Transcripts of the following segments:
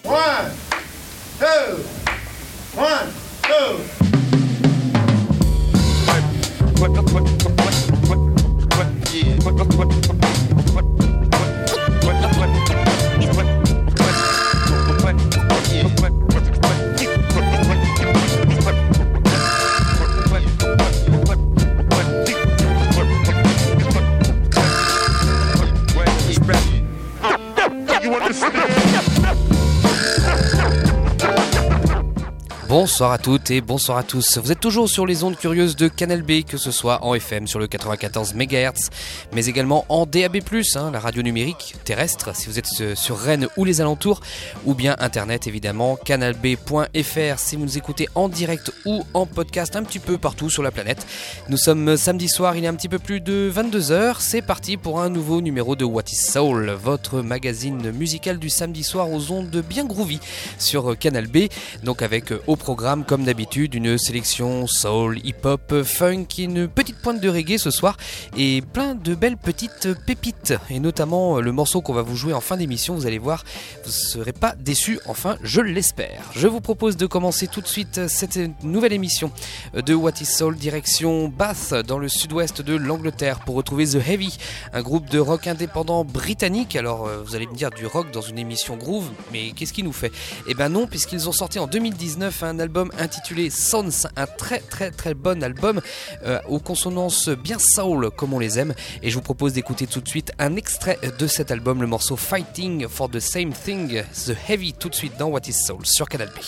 1, 2, 1, 2. Bonsoir à toutes et bonsoir à tous. Vous êtes toujours sur les ondes curieuses de Canal B, que ce soit en FM sur le 94 MHz, mais également en DAB+, la radio numérique terrestre, si vous êtes sur Rennes ou les alentours, ou bien Internet évidemment, canalb.fr si vous nous écoutez en direct ou en podcast un petit peu partout sur la planète. Nous sommes samedi soir, il est un petit peu plus de 22h, c'est parti pour un nouveau numéro de What is Soul, votre magazine musical du samedi soir aux ondes bien groovy sur Canal B, donc avec au programme comme d'habitude une sélection soul, hip-hop, funk, une petite pointe de reggae ce soir et plein de belles petites pépites et notamment le morceau qu'on va vous jouer en fin d'émission, vous allez voir, vous ne serez pas déçus, enfin je l'espère. Je vous propose de commencer tout de suite cette nouvelle émission de What is Soul direction Bath dans le sud-ouest de l'Angleterre pour retrouver The Heavy, un groupe de rock indépendant britannique. Alors vous allez me dire du rock dans une émission groove, mais qu'est-ce qui nous fait ? Eh ben non, puisqu'ils ont sorti en 2019 un album intitulé Sons, un très bon album aux consonances bien soul comme on les aime, et je vous propose d'écouter tout de suite un extrait de cet album, le morceau Fighting for the Same Thing, The Heavy, tout de suite dans What is Soul sur Canal B.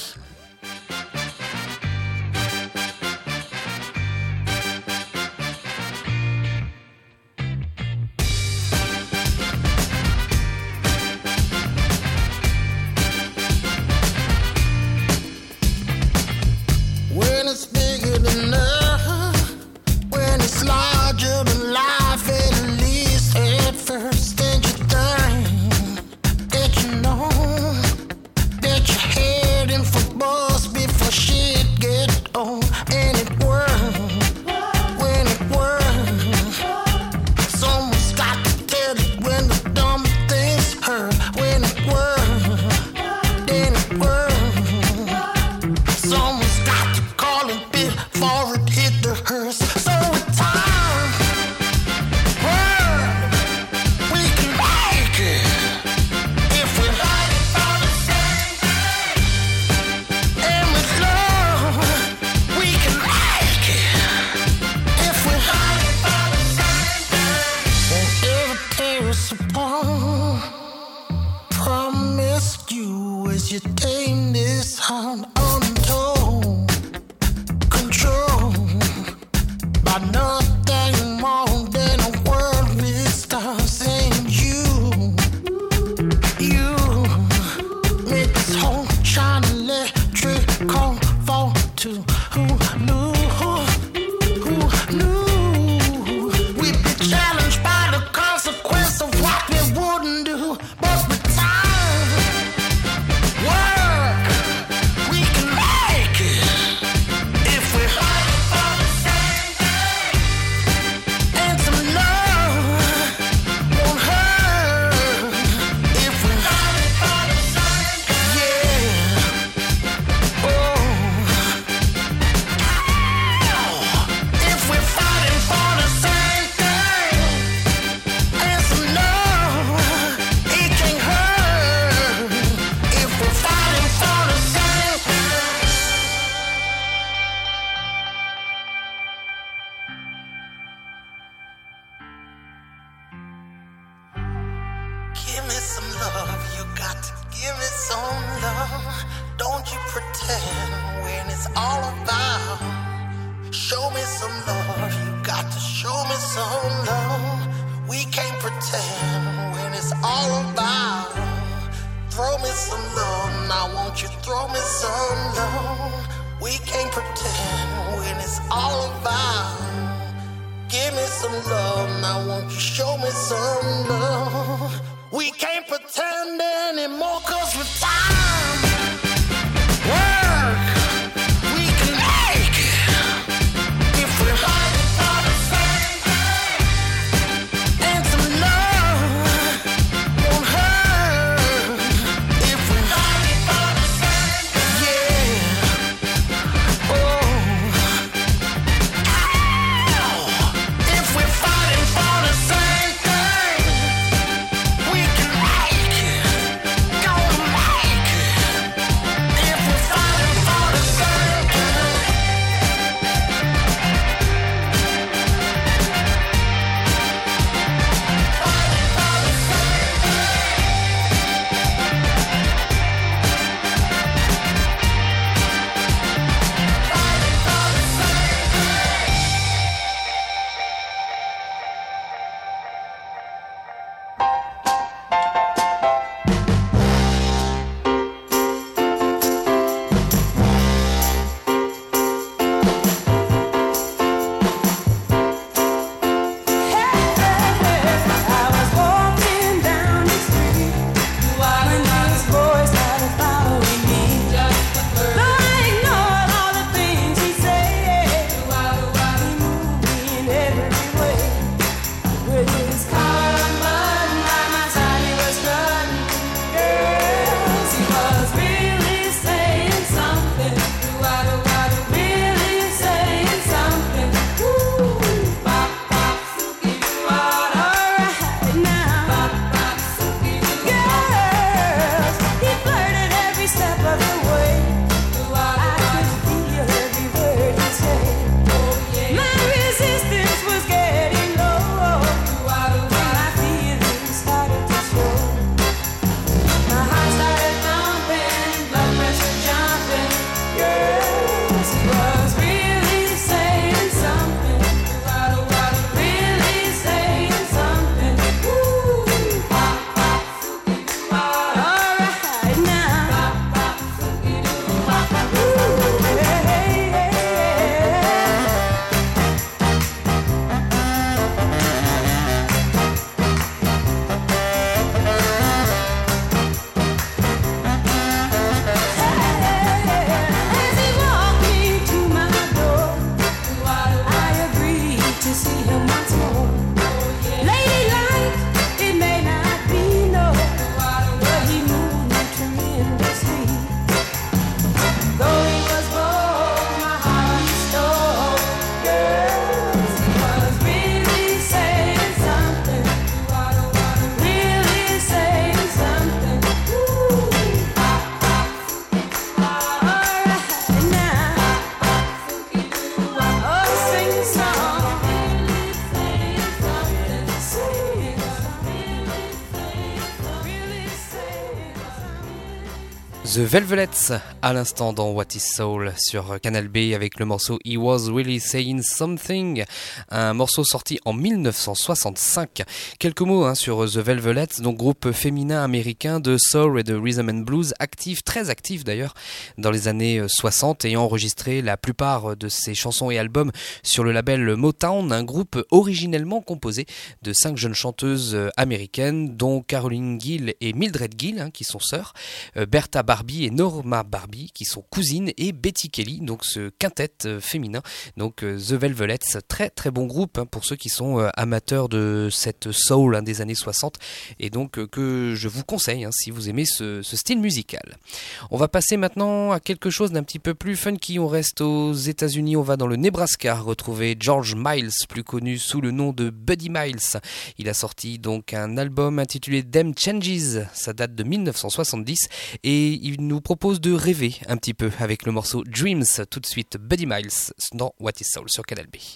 The Velvets à l'instant dans What is Soul sur Canal B avec le morceau He Was Really Saying Something, un morceau sorti en 1965. Quelques mots sur The Velvets, donc groupe féminin américain de soul et de rhythm and blues, actif, très actif d'ailleurs dans les années 60, ayant enregistré la plupart de ses chansons et albums sur le label Motown, un groupe originellement composé de 5 jeunes chanteuses américaines dont Caroline Gill et Mildred Gill qui sont sœurs, Bertha Barbie et Norma Barbie qui sont cousines et Betty Kelly, donc ce quintet féminin, donc The Velvets, très très bon groupe pour ceux qui sont amateurs de cette soul des années 60 et donc que je vous conseille si vous aimez ce style musical. On va passer maintenant à quelque chose d'un petit peu plus funky, on reste aux États-Unis, on va dans le Nebraska retrouver George Miles, plus connu sous le nom de Buddy Miles. Il a sorti donc un album intitulé Them Changes, ça date de 1970 et il nous propose de rêver un petit peu avec le morceau Dreams. Tout de suite Buddy Miles dans What is Soul sur Canal B.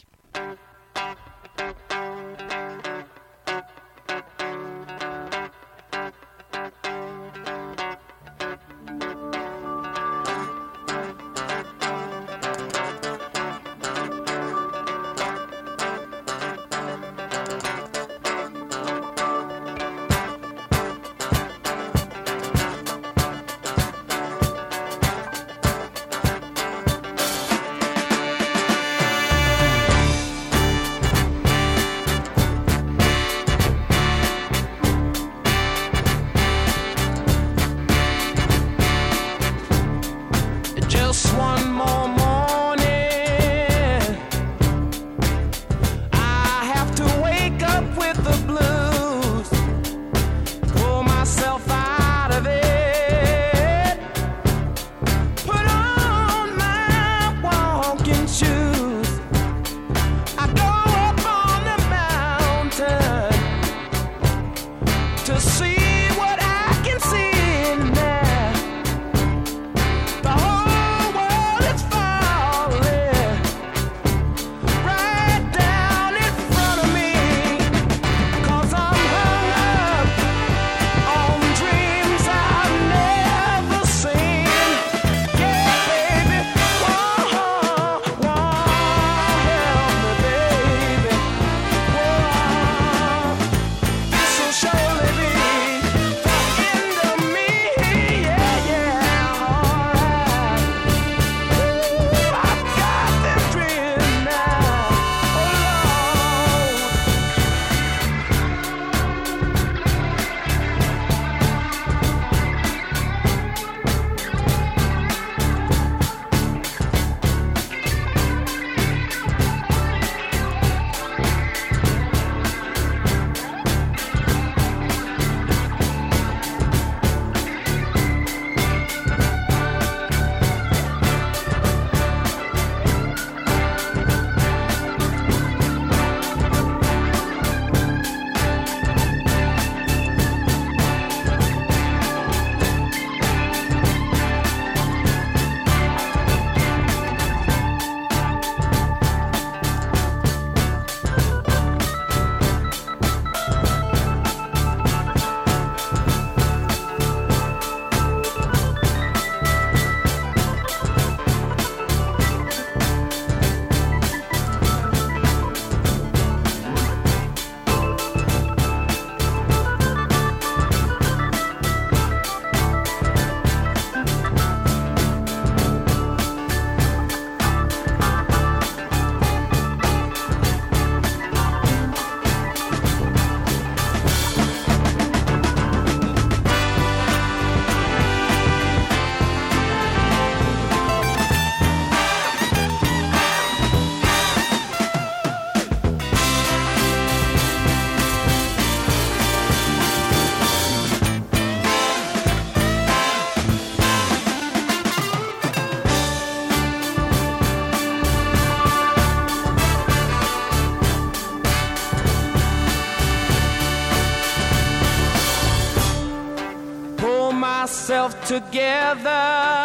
myself together,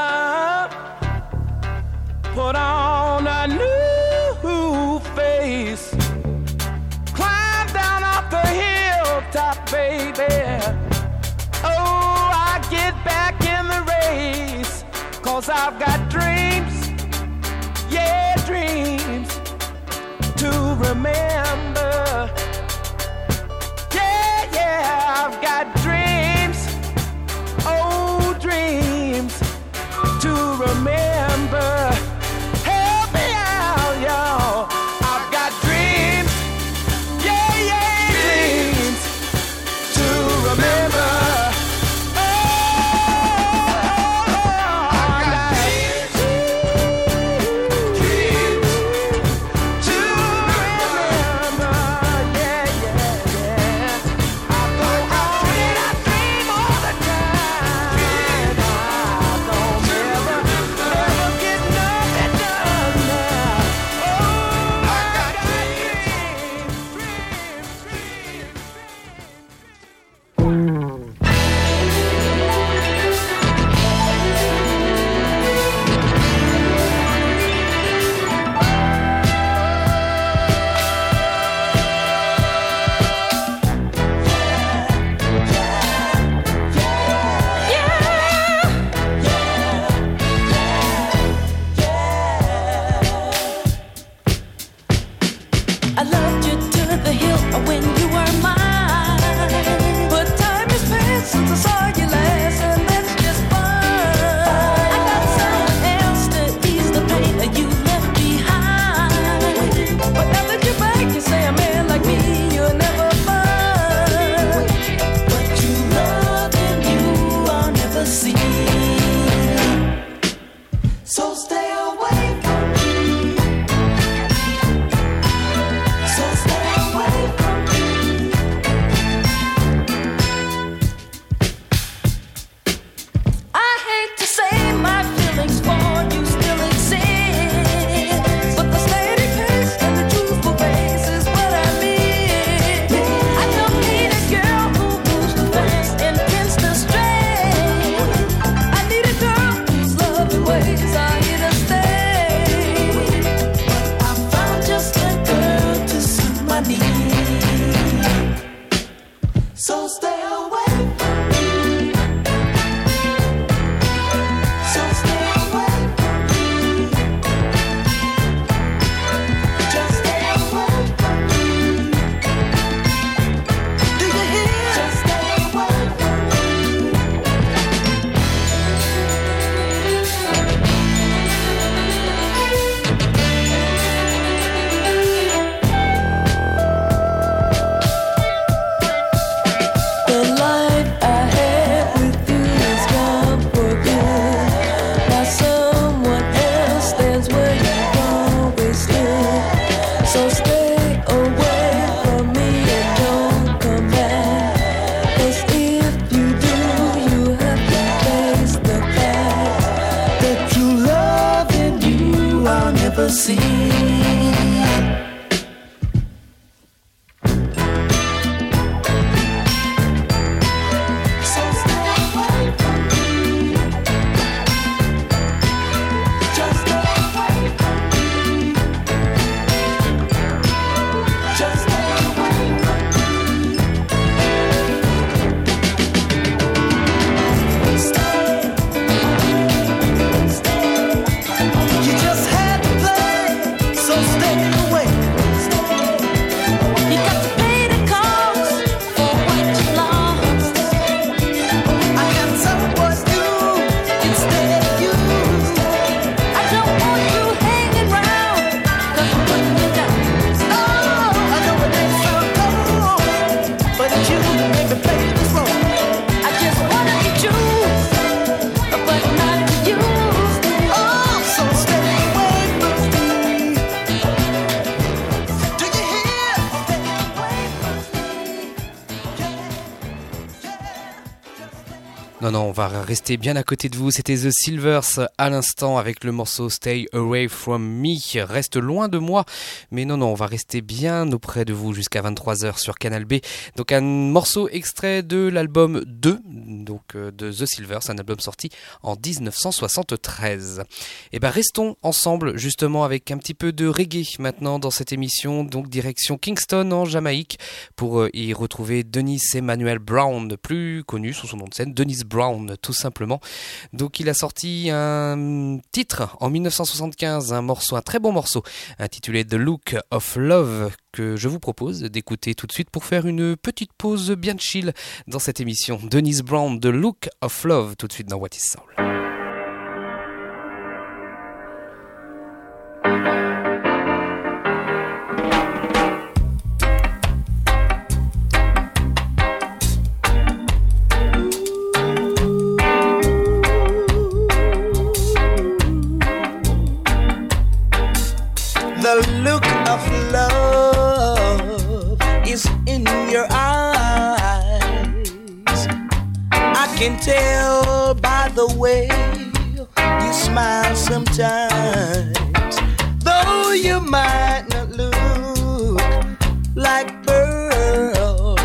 put on a new face, climb down off the hilltop, baby. Oh, I get back in the race. 'cause I've got dreams, yeah, dreams to remember. Yeah, yeah, I've got dreams, oh, dreams to remember. Help me out, y'all. I've got dreams, yeah, yeah, dreams to remember. Non, on va rester bien à côté de vous. C'était The Silvers à l'instant avec le morceau Stay Away From Me. Reste loin de moi. Mais non, on va rester bien auprès de vous jusqu'à 23h sur Canal B. Donc un morceau extrait de l'album 2 de The Silvers, un album sorti en 1973. Et ben restons ensemble justement avec un petit peu de reggae maintenant dans cette émission. Donc direction Kingston en Jamaïque pour y retrouver Dennis Emmanuel Brown, plus connu sous son nom de scène Dennis Brown. Brown, tout simplement. Donc il a sorti un titre en 1975, un très bon morceau, intitulé The Look of Love, que je vous propose d'écouter tout de suite pour faire une petite pause bien chill dans cette émission. Dennis Brown, The Look of Love, tout de suite dans What is Soul. The look of love is in your eyes. I can tell by the way you smile sometimes. Though you might not look like pearl,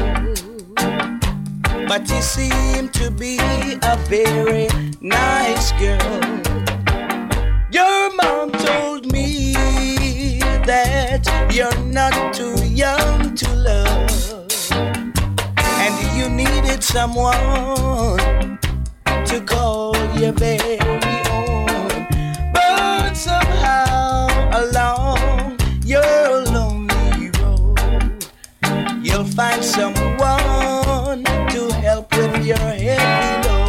but you seem to be a very nice girl. Your mom told me that you're not too young to love, and you needed someone to call your very own. But somehow along your lonely road, you'll find someone to help with your heavy load.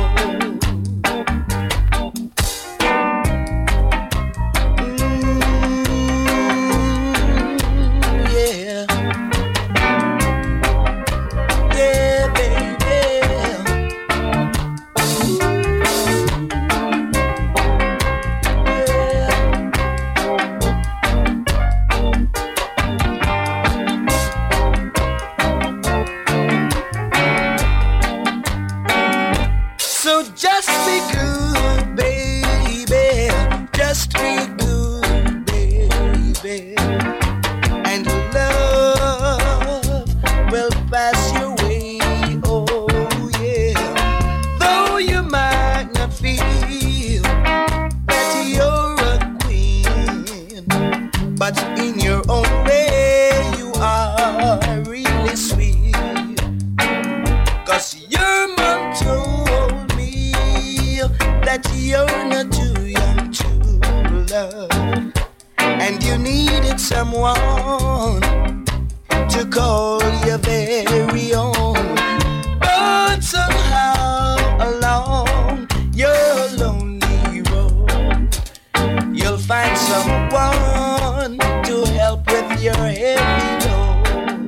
Someone to call your very own. But somehow along your lonely road, you'll find someone to help with your heavy load.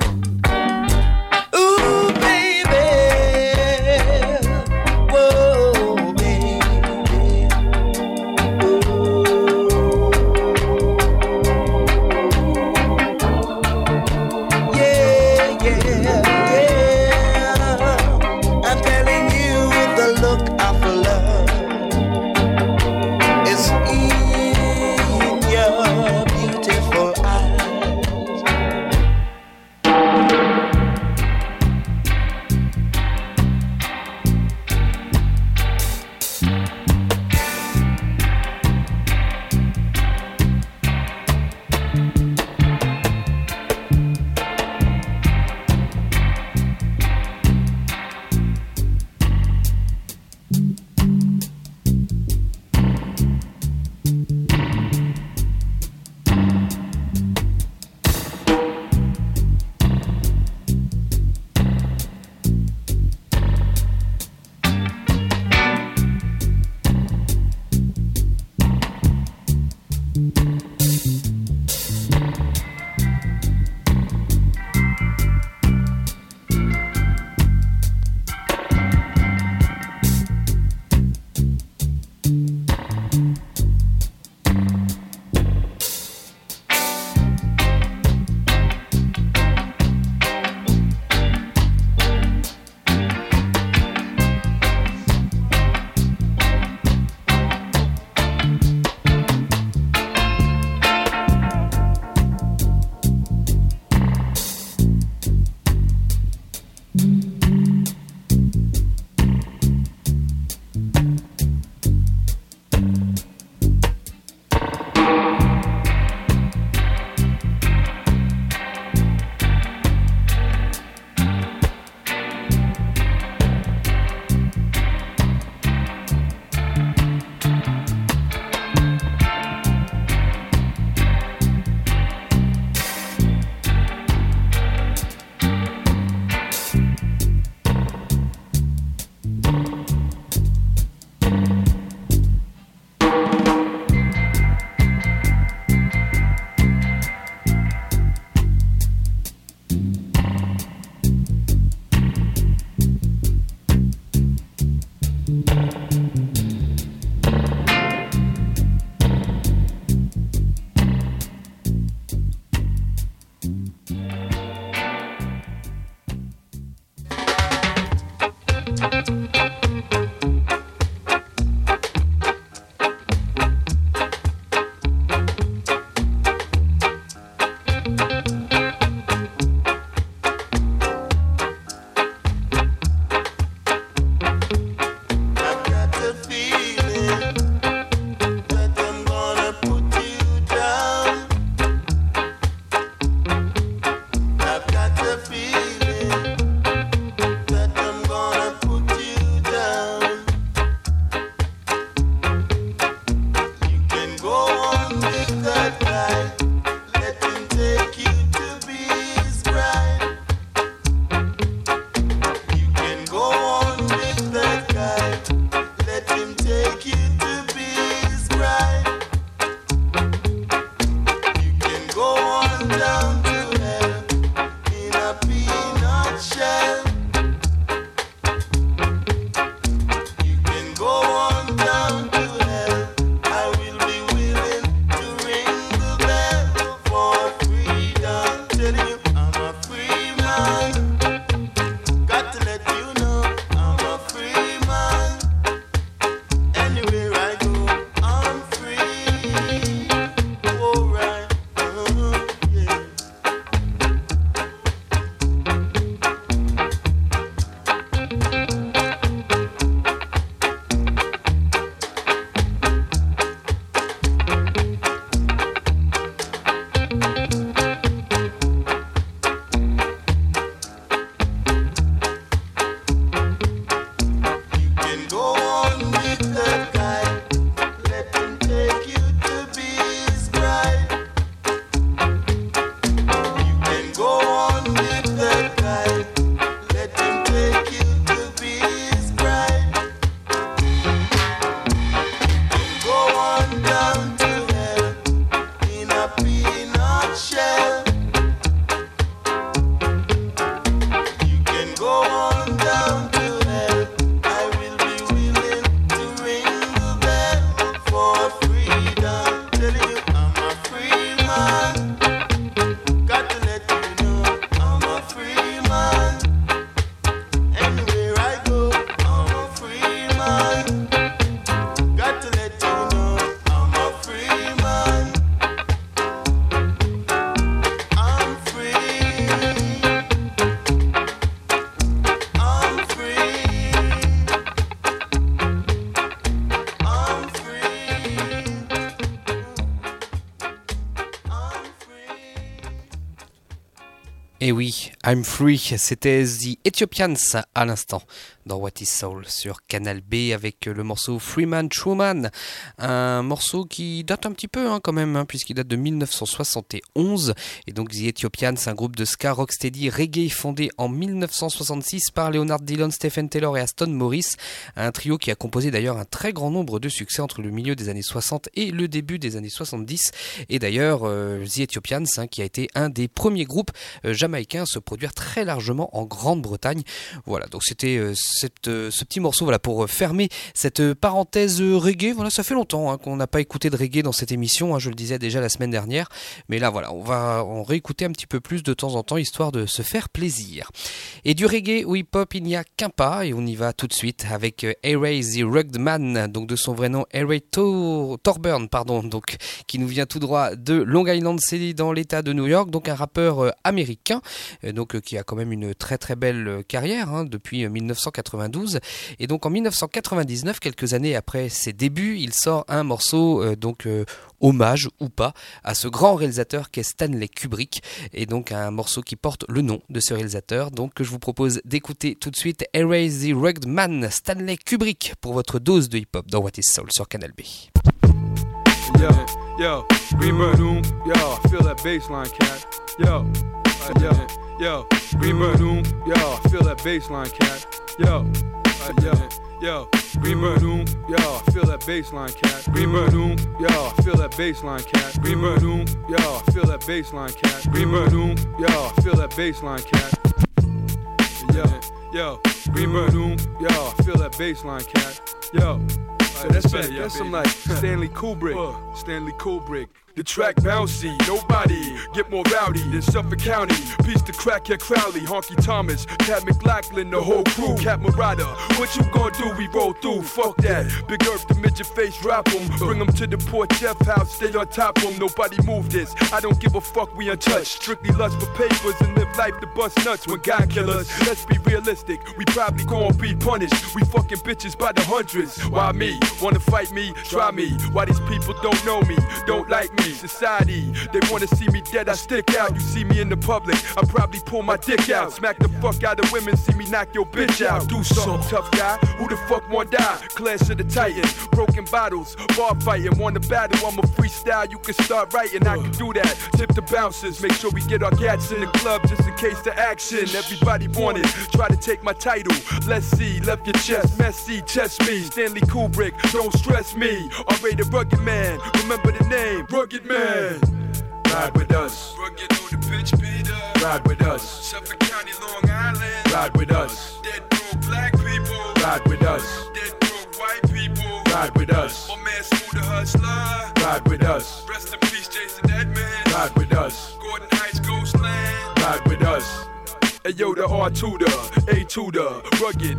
Ooh, baby, whoa, baby. Et oui, I'm Free, c'était The Ethiopians à l'instant dans What is Soul sur Canal B avec le morceau Freeman Truman, un morceau qui date un petit peu quand même, puisqu'il date de 1971. Et donc The Ethiopians, un groupe de ska rocksteady reggae fondé en 1966 par Leonard Dillon, Stephen Taylor et Aston Morris, un trio qui a composé d'ailleurs un très grand nombre de succès entre le milieu des années 60 et le début des années 70. Et d'ailleurs The Ethiopians, qui a été un des premiers groupes jamaïcains à se produire très largement en Grande-Bretagne. Voilà, donc c'était ce petit morceau, voilà, pour fermer cette parenthèse reggae. Voilà, ça fait longtemps qu'on n'a pas écouté de reggae dans cette émission, je le disais déjà la semaine dernière, mais là voilà, on va en réécouter un petit peu plus de temps en temps, histoire de se faire plaisir. Et du reggae ou hip-hop, il n'y a qu'un pas, et on y va tout de suite avec A-Ray the Rugged Man, donc de son vrai nom A-Ray Thorburn, donc qui nous vient tout droit de Long Island City dans l'état de New York, donc un rappeur américain, donc qui a quand même une très très belle carrière depuis 1992. Et donc en 1999, quelques années après ses débuts, il sort un morceau hommage ou pas à ce grand réalisateur qu'est Stanley Kubrick, et donc un morceau qui porte le nom de ce réalisateur, donc que je vous propose d'écouter tout de suite. A-Ray the Rugged Man, Stanley Kubrick, pour votre dose de hip-hop dans What is Soul sur Canal B. Yo, Greenberg, yo, feel that bassline, cat. Yo, Greenberg, yo, feel that bassline, cat. Yo, Greenberg, yo, feel that bassline, cat. Greenberg, yo, feel that bassline, cat. Greenberg, yo, feel that bassline, cat. Greenberg, yo, feel that bassline, cat. Yo, Greenberg, yo, feel that bassline, cat. Yo. So that's some like Stanley Kubrick. The track bouncy, nobody get more rowdy than Suffolk County. Peace to Crackhead Crowley, Honky Thomas, Pat McLachlan, the whole crew, Cat Murata. What you gonna do? We roll through, fuck that. Big Earth, the midget face, rap 'em. Bring 'em to the Port Jeff house, stay on top 'em. Nobody move this, I don't give a fuck, we untouched. Strictly lust for papers and live life to bust nuts when God kill us. Let's be realistic, we probably gon' be punished. We fucking bitches by the hundreds. Why me? Wanna fight me? Try me. Why these people don't know me, don't like me? Society, they wanna see me dead, I stick out. You see me in the public, I probably pull my dick out. Smack the fuck out of women, see me knock your bitch out. Do something, tough guy, who the fuck wanna die? Clash of the Titans, broken bottles, bar fighting. Wanna battle, I'm a freestyle, you can start writing. I can do that, tip the bouncers. Make sure we get our cats in the club, just in case the action. Everybody want it, try to take my title. Let's see, left your chest, messy, test me. Stanley Kubrick, don't stress me. R.A. the Rugged Man, remember the name, Rugged Man. Ride with us. Rugged on the pitch, Peter. Ride with us. Suffolk County, Long Island. Ride with us. Dead broke black people. Ride with us. Dead broke white people. Ride with us. My man Smooth the Hustler. Ride with us. Rest in peace, Jason Edmonds. Ride with us. Gordon Heights, Ghostland. Ride with us. Hey yo, the R tutor, A tutor, rugged.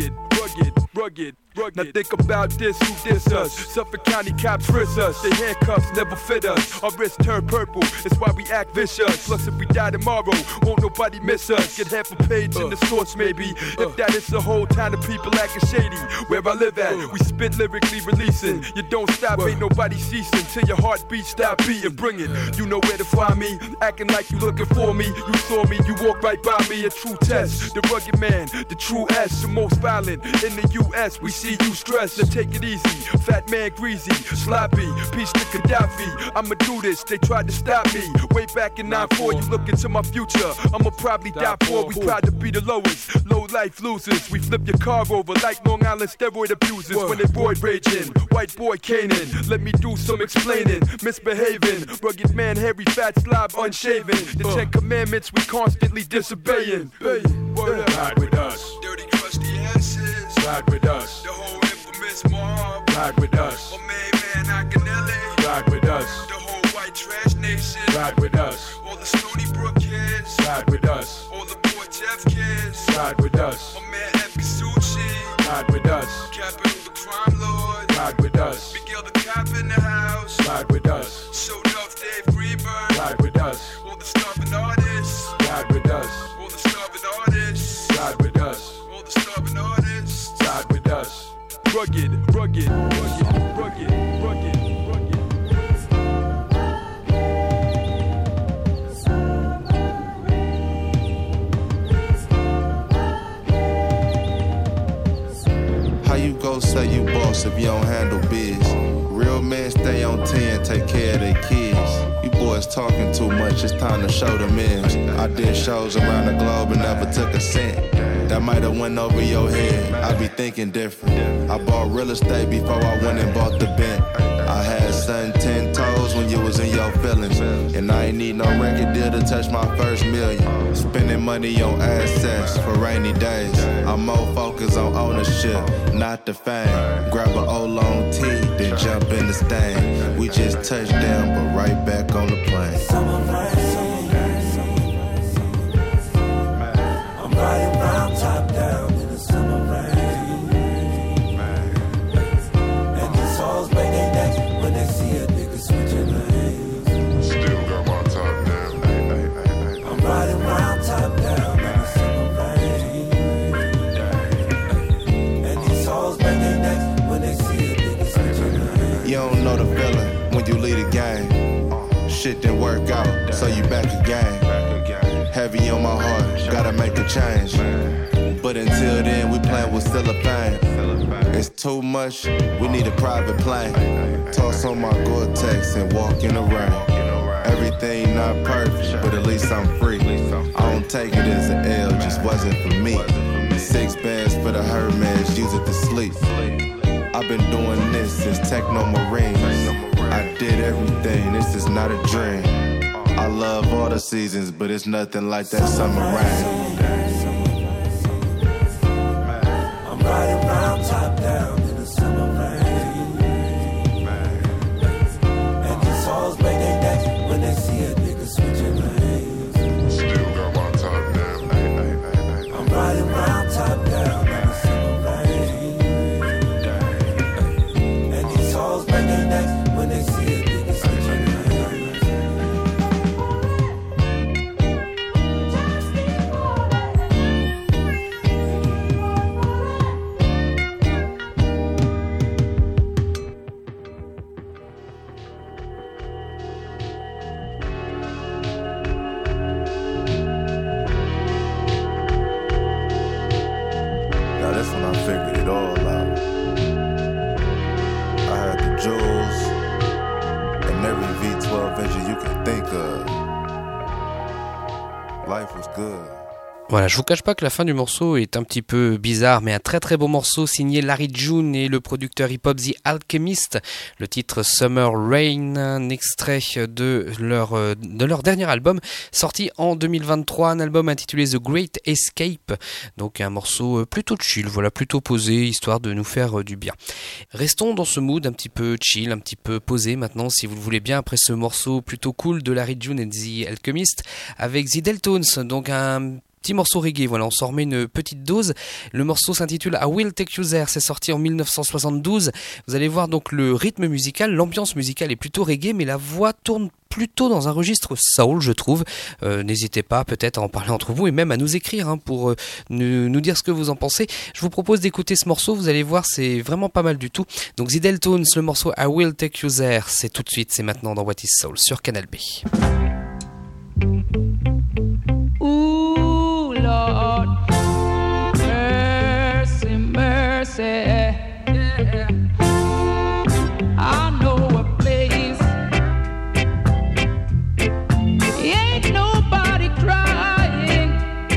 Now think about this, who diss us? Suffolk County cops frisk us. They handcuffs never fit us. Our wrists turn purple, it's why we act vicious. Plus if we die tomorrow, won't nobody miss us. Get half a page in the source maybe. If that is a whole town of people acting shady. Where I live at, we spit lyrically releasing. You don't stop, ain't nobody ceasing. Till your heartbeat stop beating, bring it. You know where to find me, acting like you looking for me. You saw me, you walked right by me. A true test, the Rugged Man, the true S. The most violent in the U.S. We see you stressed, now take it easy. Fat man greasy, sloppy, peace to Gaddafi. I'ma do this, they tried to stop me. Way back in 9-4, you look into my future. I'ma probably die for, we proud to be the lowest. Low life losers, we flip your car over like Long Island steroid abusers. When they roid raging, white boy Canaan. Let me do some explaining, misbehaving. Rugged man, hairy, fat, slob, unshaven. The 10 commandments we constantly disobeying. Ride with us. Dirty, crusty asses. Ride with us. The whole infamous mob. Ride with us. My main man, Akinele. Ride with us. The whole white trash nation. Ride with us. All the Stony Brook kids. Ride with us. All the Port Jeff kids. Ride with us. My man, Epkasuchi. Ride with us. Capital the crime lord. Ride with us. Miguel the cop in the house. Ride with us. So enough, Dave Greenberg. Ride with us. All the starving artists. Ride with us. All the starving artists. Ride with us. All the starving artists. Ride with us. Rugged, rugged, rugged, rugged, rugged, rugged. if you don't handle biz. Real men stay on 10, take care of their kids. You boys talking too much, it's time to show them ends. I did shows around the globe and never took a cent. That might have went over your head, I be thinking different. I bought real estate before I went and bought the Bent. I had something 10 toes when you was in your feelings. And I ain't need no record deal to touch my first million. Spending money on assets for rainy days. I'm more focused on ownership, not the fame. Grab an old long tee, then jump in the stain. We just touched down, but right back on the plane. Summer rain, I'm riding round top down in the summer rain. And these hoes make their necks when they see a nigga switching lanes. Still got my top down. I'm riding round top down in the summer rain. And these hoes make their necks when they see a nigga switching lanes. You don't know the feeling when you lead a game. Shit didn't work out, so you back again. Heavy on my heart, gotta make a change. But until then, we playing with cellophane. It's too much, we need a private plane. Toss on my Gore-Tex and walk in the rain. Everything not perfect, but at least I'm free. I don't take it as an L, just wasn't for me. 6 bands for the Hermes, use it to sleep. I've been doing this since Techno Marines. I did everything, this is not a dream. I love all the seasons, but it's nothing like that summer rain. I'm riding round top down in the summer rain. And these hoes make their necks when they see a nigga switching lanes. Still got my top down. I'm riding round top down in the summer rain. And these hoes make their necks when they see a nigga switching lanes. Now that's when I figured it all out. I had the jewels and every V12 engine you can think of. Life was good. Voilà, je vous cache pas que la fin du morceau est un petit peu bizarre, mais un très très beau morceau signé Larry June et le producteur hip-hop The Alchemist. Le titre Summer Rain, un extrait de leur dernier album, sorti en 2023, un album intitulé The Great Escape. Donc un morceau plutôt chill, voilà, plutôt posé, histoire de nous faire du bien. Restons dans ce mood un petit peu chill, un petit peu posé maintenant, si vous le voulez bien, après ce morceau plutôt cool de Larry June et The Alchemist, avec The Deltones, donc un petit morceau reggae, voilà, on s'en remet une petite dose. Le morceau s'intitule I Will Take You There, c'est sorti en 1972. Vous allez voir donc le rythme musical, l'ambiance musicale est plutôt reggae, mais la voix tourne plutôt dans un registre soul, je trouve. N'hésitez pas peut-être à en parler entre vous et même à nous écrire pour nous dire ce que vous en pensez. Je vous propose d'écouter ce morceau, vous allez voir, c'est vraiment pas mal du tout. Donc The Deltones, le morceau I Will Take You There, c'est tout de suite, c'est maintenant dans What is Soul sur Canal B. Ooh, Lord, mercy, mercy. Yeah. I know a place. Ain't nobody crying.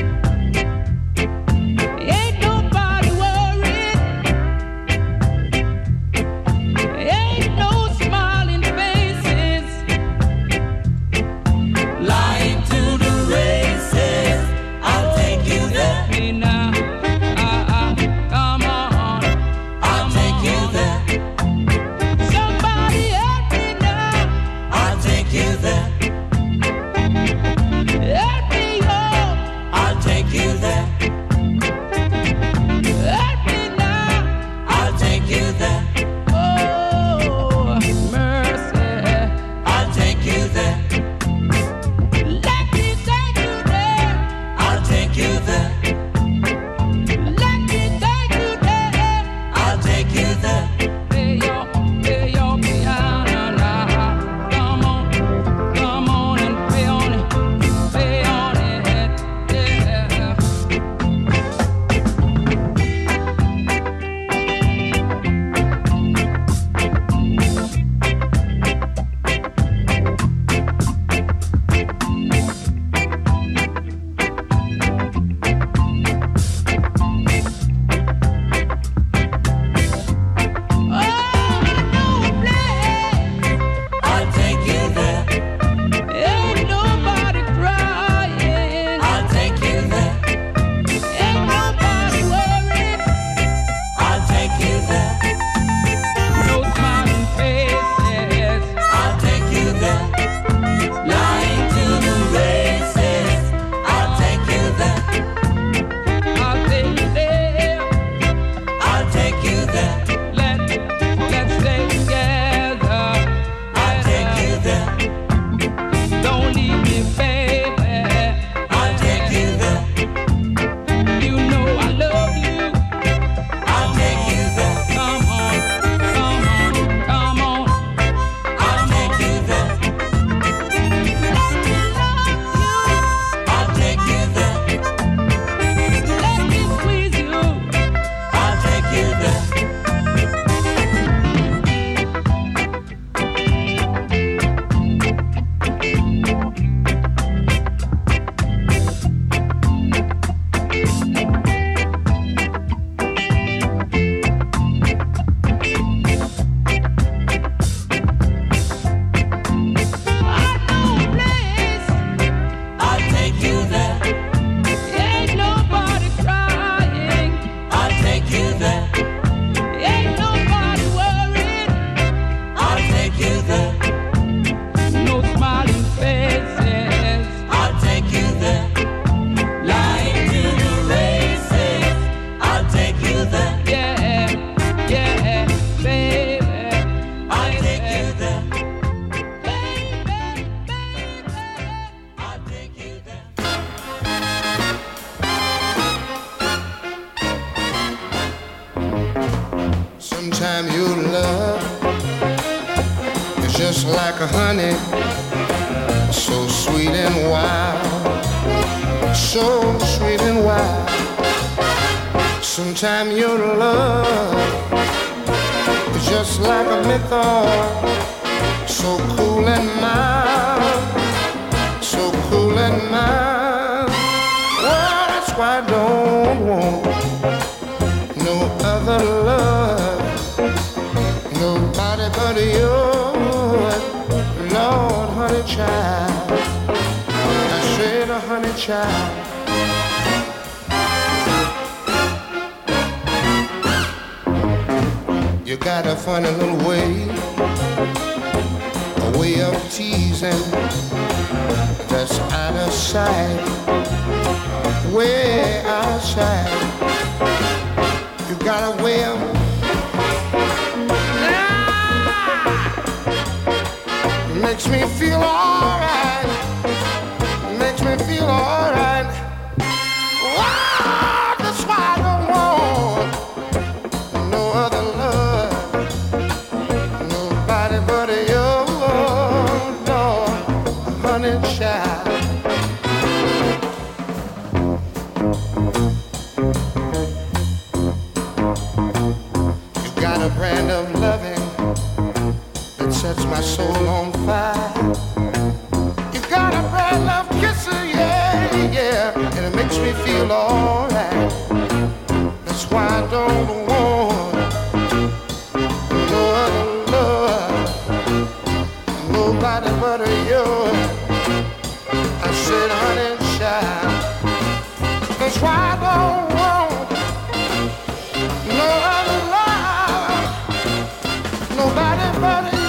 Ain't nobody worried. Ain't no smiling faces. just like honey, so sweet and wild, so sweet and wild. Sometime your love is just like a menthol, so cool and mild, so cool and mild. Well, that's why I don't want no other love, nobody but you, Lord, honey child. I said a honey child. You got a funny little way, a way of teasing that's out of sight, way outside. You got a way of makes me feel alright, makes me feel alright. Wow, that's why I don't want no other love, nobody but you, Lord, honey child. You got a brand of loving that sets my soul on fire. You got a brand of kissing, yeah, yeah, and it makes me feel alright. That's why I don't want no other love, nobody but you. I said, honey child. That's why I don't want no other love, nobody but you.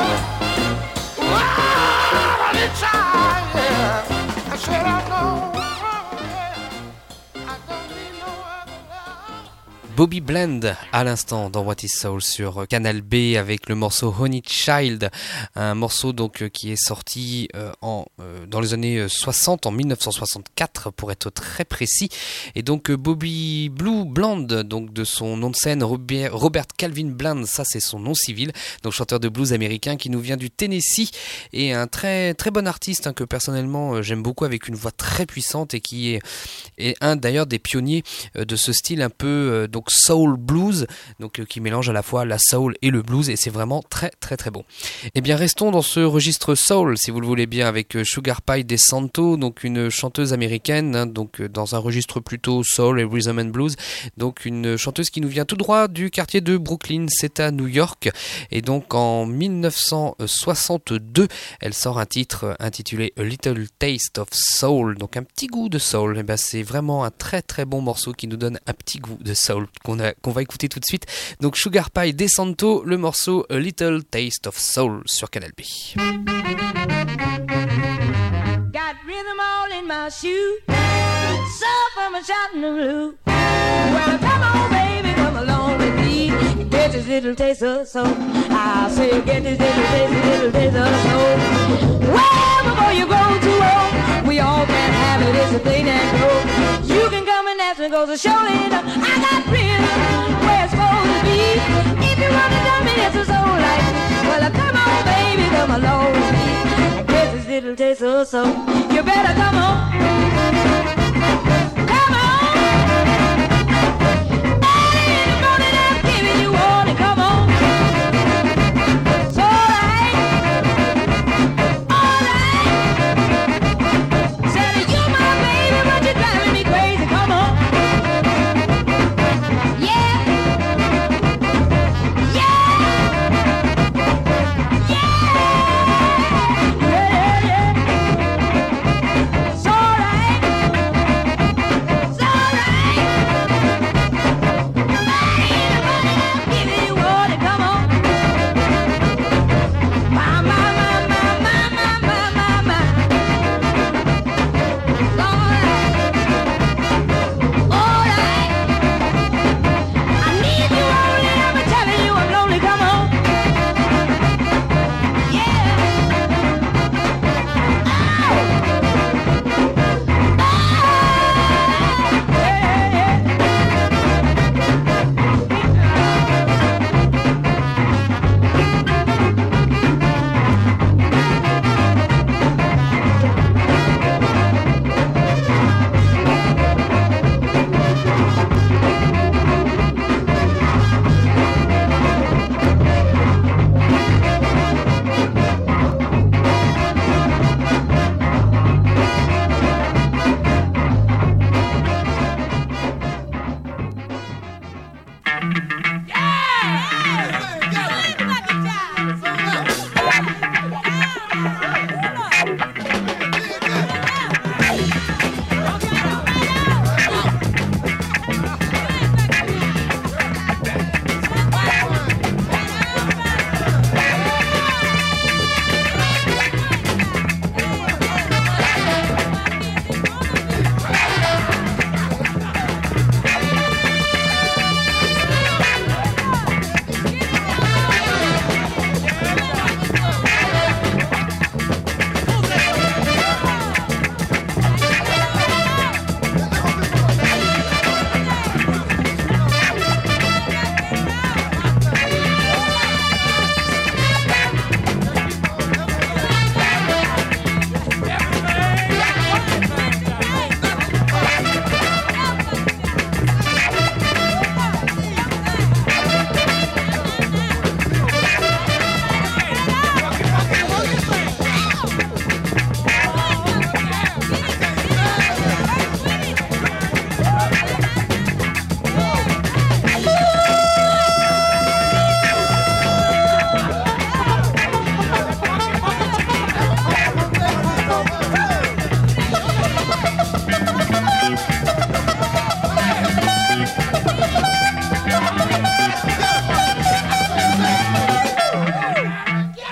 Bobby Blend à l'instant dans What Is Soul sur Canal B avec le morceau Honey Child, un morceau donc qui est sorti dans les années 60, en 1964 pour être très précis. Et donc Bobby Blue Bland, donc de son nom de scène Robert Calvin Bland, ça c'est son nom civil, donc chanteur de blues américain qui nous vient du Tennessee et un très très bon artiste que personnellement j'aime beaucoup, avec une voix très puissante et qui est un d'ailleurs des pionniers de ce style un peu donc soul blues, donc qui mélange à la fois la soul et le blues, et c'est vraiment très très très bon. Et bien restons dans ce registre soul si vous le voulez bien avec Sugar Pie DeSanto, donc une chanteuse américaine, donc dans un registre plutôt soul et rhythm and blues, donc une chanteuse qui nous vient tout droit du quartier de Brooklyn, c'est à New York, et donc en 1962 elle sort un titre intitulé A Little Taste of Soul, donc un petit goût de soul. Et ben c'est vraiment un très très bon morceau qui nous donne un petit goût de soul qu'on va écouter tout de suite. Donc Sugar Pie DeSanto, le morceau A Little Taste of Soul sur Canal B. Got rhythm all in my shoe, soul from a Chattanooga. Well, come on, baby, come along with me. Get this little taste of soul. I say, get this little taste of soul. Well, before you go too old, we all can have it. It's a thing that goes. You can come and ask me, goes to show it up. I got rhythm where it's supposed to be. If you wanna tell me it's a soul like me, well, come on, baby, come along with me. Get this little taste of soul. You better come on. Come on. Early in the morning I'm giving you all and come on. It's alright. Alright. Said you're my baby, but you're driving me crazy. Come on. Yeah. Yeah. Yeah. Yeah, yeah, yeah. It's alright.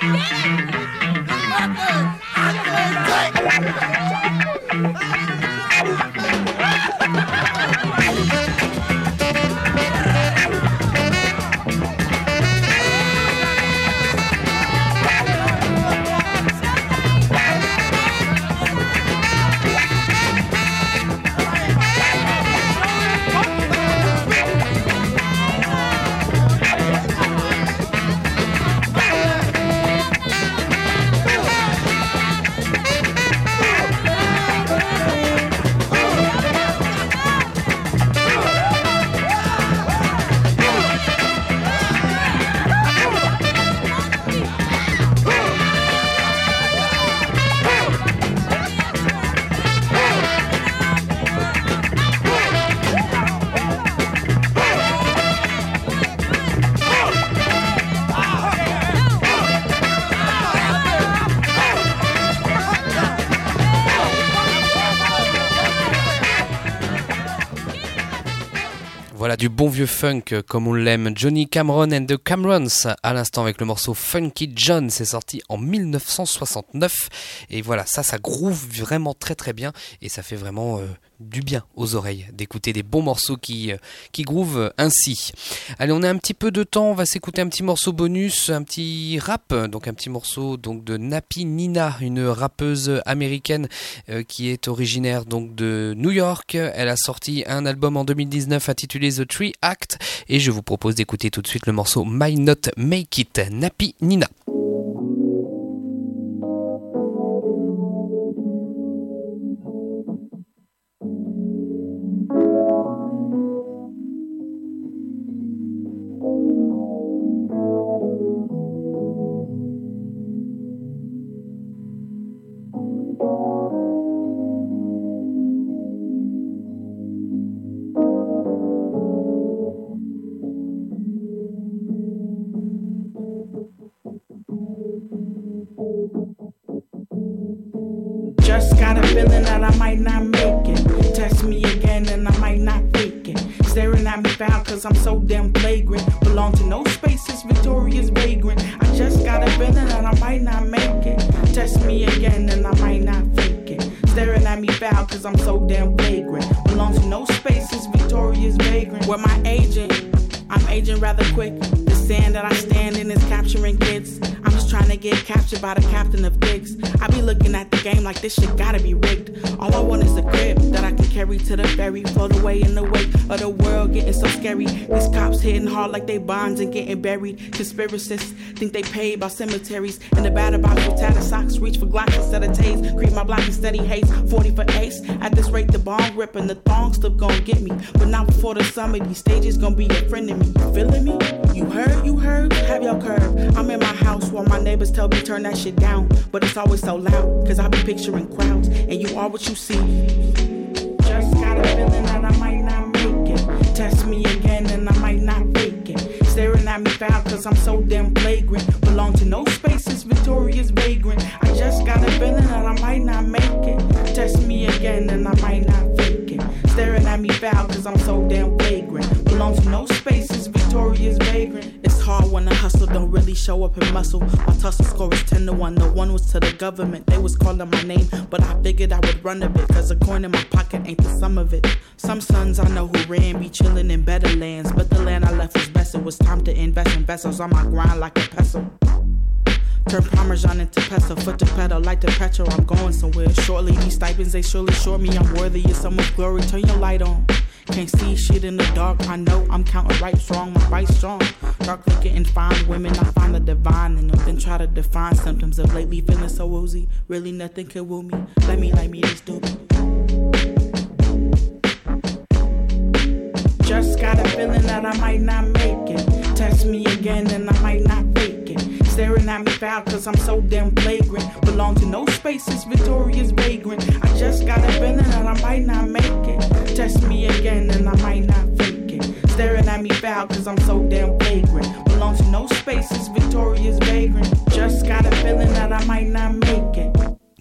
Voilà du bon vieux funk comme on l'aime. Johnny Cameron and the Camerons à l'instant avec le morceau Funky John, c'est sorti en 1969 et voilà, ça groove vraiment très très bien et ça fait vraiment du bien aux oreilles d'écouter des bons morceaux qui groovent ainsi. Allez, on a un petit peu de temps, on va s'écouter un petit morceau bonus, un petit rap, donc un petit morceau donc de Napi Nina, une rappeuse américaine qui est originaire donc de New York. Elle a sorti un album en 2019 intitulé The Three Act et je vous propose d'écouter tout de suite le morceau Might Not Make It, Napi Nina. Just got a feeling that I might not make it. Test me again and I might not fake it. Staring at me foul cause I'm so damn flagrant. Belong to no spaces, victorious vagrant. I just got a feeling that I might not make it. Test me again and I might not fake it. Staring at me foul cause I'm so damn flagrant. Belong to no spaces, victorious vagrant. With my agent, I'm aging rather quick. The sand that I stand in is capturing kids. I'm just trying to get captured by the captain of dicks. I be looking at the game like this shit gotta be rigged. All I want is a crib that I can carry to the ferry. Float away in the wake of the world getting so scary. These cops hitting hard like they bonds and getting buried. Conspiracists think they paid by cemeteries. In the batter box with tattered socks, reach for Glocks instead of tase. Creep my block and steady haze, 40 for ace. At this rate the bong rip and the thong still gon' get me. But not before the summer, these stages gon' be a friend of me. You feeling me? You heard? Have your curve. I'm in my house while my neighbors tell me turn that shit down. But it's always so loud, cause I be picturing crowds. And you are what you see. Just got a feeling that I might not make it. Test me again and I might not fake it. Staring at me foul cause I'm so damn flagrant. Belong to no spaces, victorious vagrant. I just got a feeling that I might not make it. Test me again and I might not fake it. Staring at me foul cause I'm so damn flagrant. Belong to no spaces, victorious vagrant. It's hard when the hustle don't really show up in muscle. My tussle score is 10-1. The one was to the government. They was calling my name, but I figured I would run a bit. Cause a coin in my pocket ain't the sum of it. Some sons I know who ran be chillin' in better lands. But the land I left was best. It was time to invest in vessels on my grind like a pestle. Turn Parmesan into peso, foot to pedal like the petrol. I'm going somewhere shortly. These stipends, they surely short me. I'm worthy of someone's glory. Turn your light on. Can't see shit in the dark. I know I'm counting right strong. My right strong. Dark looking and fine women. I find the divine in them. Then try to define symptoms of lately feeling so woozy. Really nothing can woo me. Let me this doobie. Just got a feeling that I might not make it. Test me again and I might not fake it. Staring at me foul cause I'm so damn flagrant. Belong to no spaces, victorious vagrant. I just got a feeling that I might not make it. Test me again and I might not fake it. Staring at me foul cause I'm so damn flagrant. Belong to no spaces, victorious vagrant. Just got a feeling that I might not make it.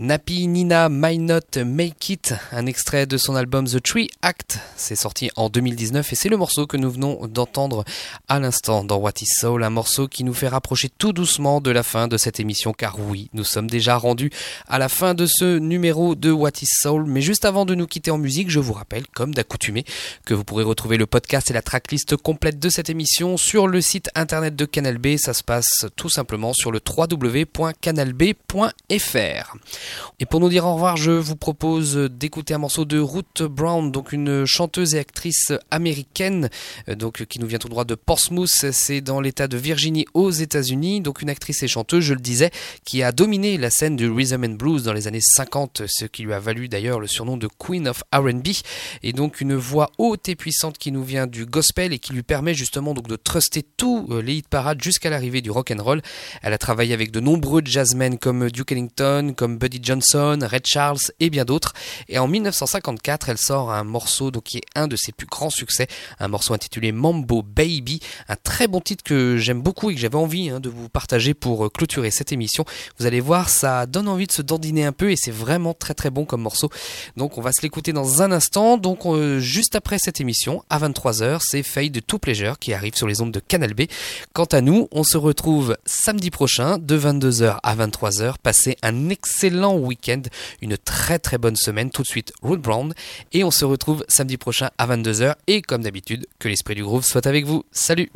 Nappy Nina Might Not Make It, un extrait de son album The Three Act, c'est sorti en 2019 et c'est le morceau que nous venons d'entendre à l'instant dans What Is Soul, un morceau qui nous fait rapprocher tout doucement de la fin de cette émission, car oui, nous sommes déjà rendus à la fin de ce numéro de What Is Soul, mais juste avant de nous quitter en musique, je vous rappelle, comme d'accoutumé, que vous pourrez retrouver le podcast et la tracklist complète de cette émission sur le site internet de Canal B, ça se passe tout simplement sur le www.canalb.fr. Et pour nous dire au revoir, je vous propose d'écouter un morceau de Ruth Brown, donc une chanteuse et actrice américaine, donc qui nous vient tout droit de Portsmouth, c'est dans l'état de Virginie aux États-Unis, donc une actrice et chanteuse, je le disais, qui a dominé la scène du rhythm and blues dans les années 50, ce qui lui a valu d'ailleurs le surnom de Queen of R&B, et donc une voix haute et puissante qui nous vient du gospel et qui lui permet justement donc de truster tous les hit parades jusqu'à l'arrivée du rock and roll. Elle a travaillé avec de nombreux jazzmen comme Duke Ellington, comme Buddy Johnson, Ray Charles et bien d'autres. Et en 1954, elle sort un morceau donc, qui est un de ses plus grands succès, un morceau intitulé Mambo Baby, un très bon titre que j'aime beaucoup et que j'avais envie de vous partager pour clôturer cette émission. Vous allez voir, ça donne envie de se dandiner un peu et c'est vraiment très très bon comme morceau. Donc on va se l'écouter dans un instant. Donc juste après cette émission, à 23h, c'est Fade to Pleasure qui arrive sur les ondes de Canal B. Quant à nous, on se retrouve samedi prochain de 22h à 23h. Passez un excellent week-end, une très très bonne semaine. Tout de suite, Ruth Brown. Et on se retrouve samedi prochain à 22h. Et comme d'habitude, que l'esprit du groove soit avec vous. Salut!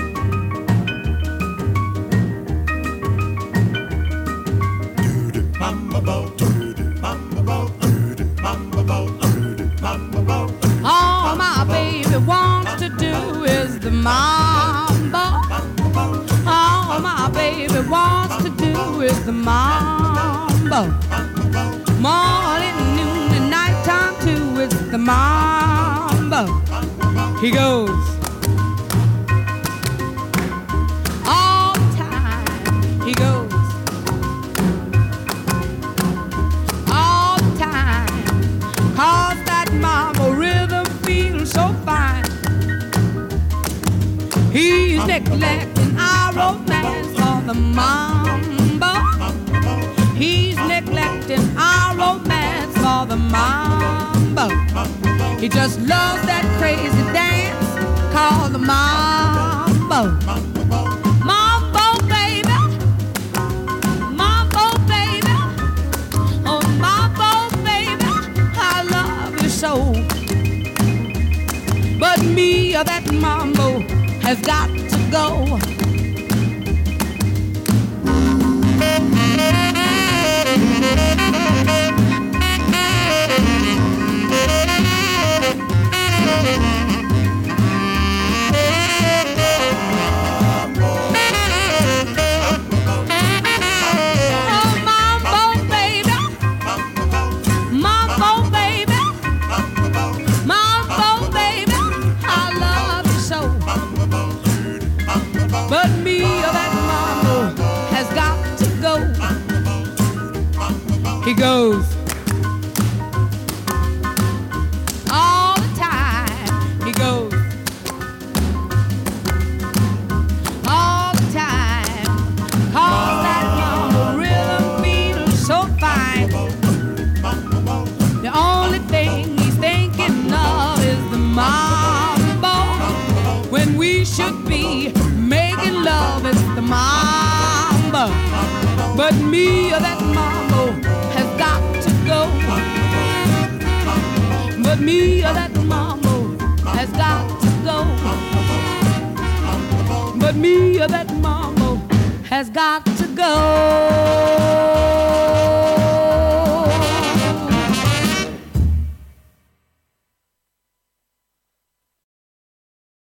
All my baby wants to do is the mambo. All my baby wants to do is the mambo. Morning, noon, and nighttime too, it's the mambo. He goes all the time. He goes all the time. 'Cause that mambo rhythm feels so fine. He's neglecting our romance for the mambo. He's neglecting our romance for the mambo. He just loves that crazy dance called the mambo. Mambo baby, mambo baby, oh mambo baby, I love you so. But me, that mambo has got to go. But me, that mambo has got to go. He goes all the time. He goes all the time. 'Cause that mambo rhythm feels so fine. The only thing he's thinking of is the mambo. When we should be making love, it's the mambo. But me, that mambo has got to go. But me, that mambo has got to go. But me, that mambo has got to go.